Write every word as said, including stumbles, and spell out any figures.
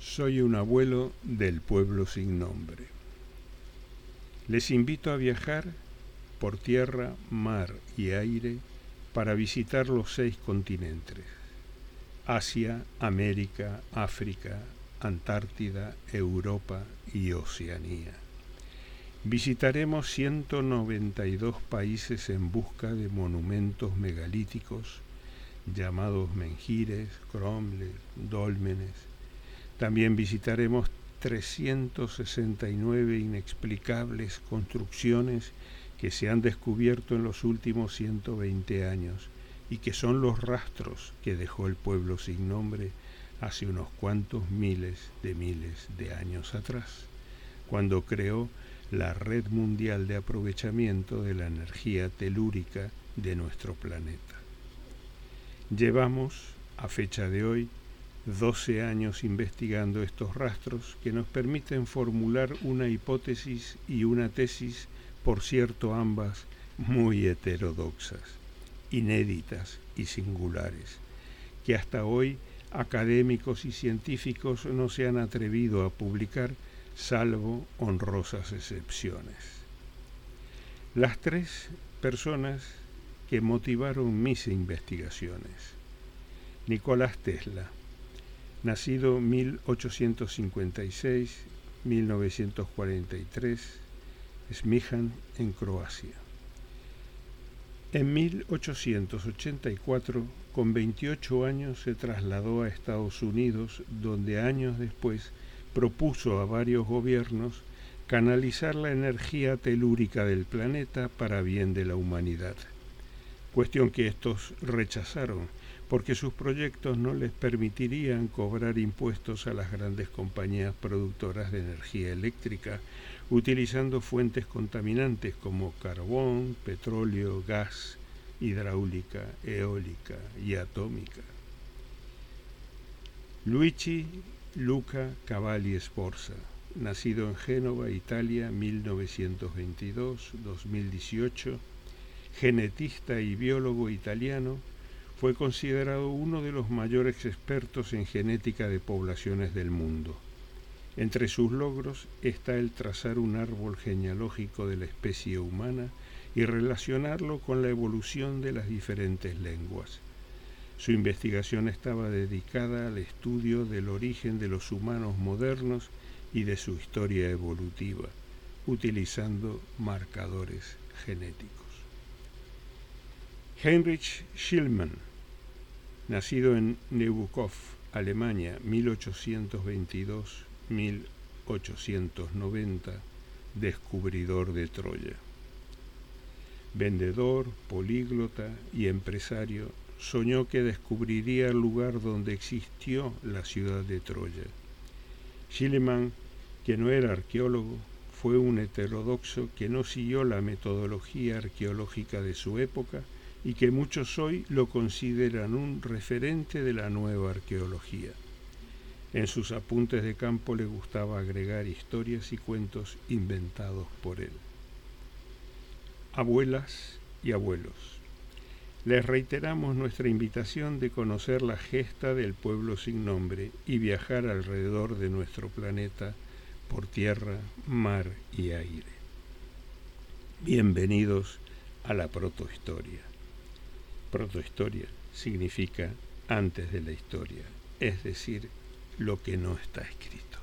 Soy un abuelo del pueblo sin nombre. Les invito a viajar por tierra, mar y aire para visitar los seis continentes: Asia, América, África, Antártida, Europa y Oceanía. Visitaremos ciento noventa y dos países en busca de monumentos megalíticos llamados menhires, cromles, dólmenes. También visitaremos trescientas sesenta y nueve inexplicables construcciones que se han descubierto en los últimos ciento veinte años y que son los rastros que dejó el pueblo sin nombre hace unos cuantos miles de miles de años atrás, cuando creó la Red Mundial de Aprovechamiento de la Energía Telúrica de nuestro planeta. Llevamos, a fecha de hoy, doce años investigando estos rastros que nos permiten formular una hipótesis y una tesis, por cierto ambas muy heterodoxas, inéditas y singulares, que hasta hoy académicos y científicos no se han atrevido a publicar, salvo honrosas excepciones. Las tres personas que motivaron mis investigaciones: Nicolás Tesla, nacido mil ochocientos cincuenta y seis a mil novecientos cuarenta y tres, Smijan, en Croacia. En mil ochocientos ochenta y cuatro, con veintiocho años, se trasladó a Estados Unidos, donde años después propuso a varios gobiernos canalizar la energía telúrica del planeta para bien de la humanidad, cuestión que estos rechazaron porque sus proyectos no les permitirían cobrar impuestos a las grandes compañías productoras de energía eléctrica, utilizando fuentes contaminantes como carbón, petróleo, gas, hidráulica, eólica y atómica. Luigi Luca Cavalli Sforza, nacido en Génova, Italia, mil novecientos veintidós a dos mil dieciocho, genetista y biólogo italiano, fue considerado uno de los mayores expertos en genética de poblaciones del mundo. Entre sus logros está el trazar un árbol genealógico de la especie humana y relacionarlo con la evolución de las diferentes lenguas. Su investigación estaba dedicada al estudio del origen de los humanos modernos y de su historia evolutiva, utilizando marcadores genéticos. Heinrich Schliemann, nacido en Nebuchov, Alemania, mil ochocientos veintidós a mil ochocientos noventa, descubridor de Troya. Vendedor, políglota y empresario, soñó que descubriría el lugar donde existió la ciudad de Troya. Schliemann, que no era arqueólogo, fue un heterodoxo que no siguió la metodología arqueológica de su época y que muchos hoy lo consideran un referente de la nueva arqueología. En sus apuntes de campo le gustaba agregar historias y cuentos inventados por él. Abuelas y abuelos, les reiteramos nuestra invitación de conocer la gesta del pueblo sin nombre y viajar alrededor de nuestro planeta por tierra, mar y aire. Bienvenidos a la protohistoria. Protohistoria significa antes de la historia, es decir, lo que no está escrito.